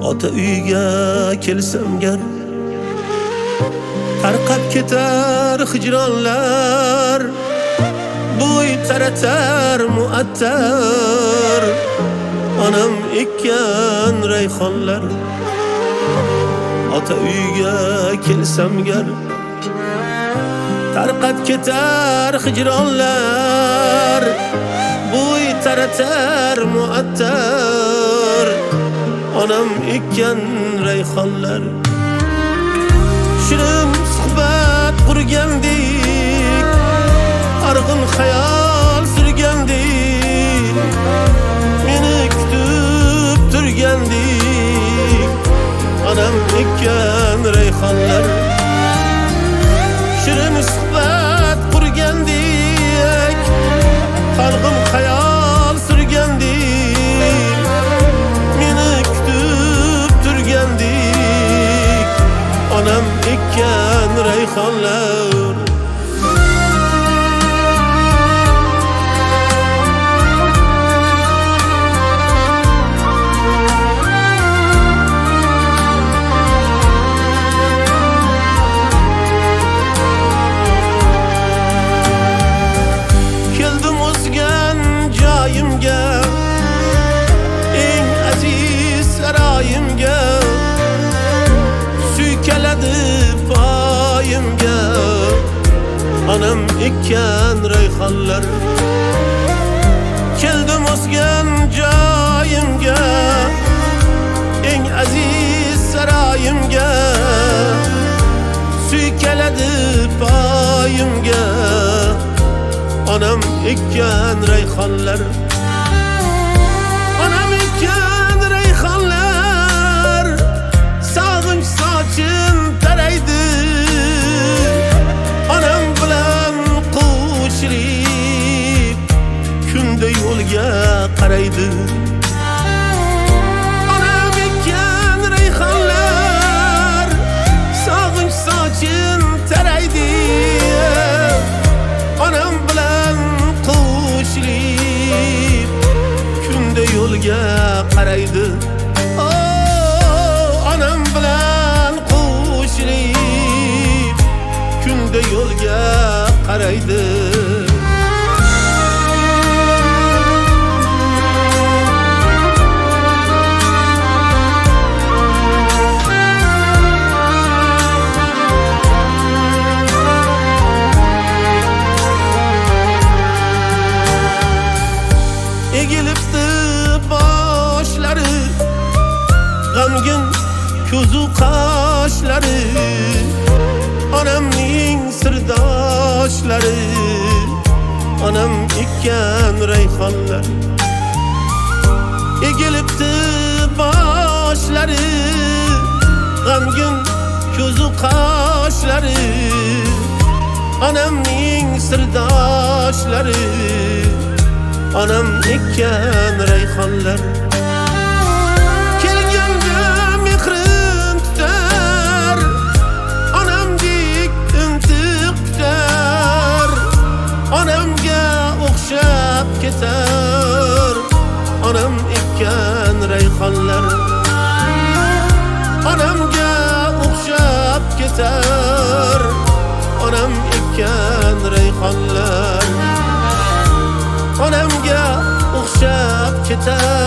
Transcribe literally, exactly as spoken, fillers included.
ota uyga kelsam gar tarqab ketar hijronlar, bo'y taratar muattar onam ekkan rayhonlar. Ota uyga kelsam gar tarqab ketar hijronlar, bo'y taratar muattar onam ekkan rayhonlar. Shirin suhbat qurgandik, arg'in xayol surgandik, meni kutib turgandik onam ekkan rayhonlar. Shirin suhbat qurgandik, arg'in xayol surgandik, meni kutib turgandik onam ekkan rayhonlar. Keldim o'zgan joyimga, eng aziz saroyimga, suykaladi poyimga onam ekkan rayhonlar. Keldim o'zgan joyimga, eng aziz saroyimga, suykaladi poyimga onam ekkan rayhonlar. Onam ekkan rayhonlar, sog'inch sochin taraydi, onam bilan qo'shilib kunda yo'lga qaraydi. Onam ekkan rayhonlar, sog'inch sochin taraydi, onam bilan qo'shilib kunda yo'lga qaraydi. Oh, onam bilan qo'shilib kunda yo'lga qaraydi. Egilibdi boshlari, g'amgin ko'zu qoshlari, onamning sirdoshlari onam ekkan rayhonlar. Egilibdi boshlari, g'amgin ko'zu qoshlari, onamning sirdoshlari onam ekkan rayhonlar. Kelganda mehrin tutar, onamdek intiq kutar, onamga o'xshab ketar onam ekkan rayhonlar. Onamga o'xshab ketar onam ekkan rayhonlar. Onamga o'xshab ketar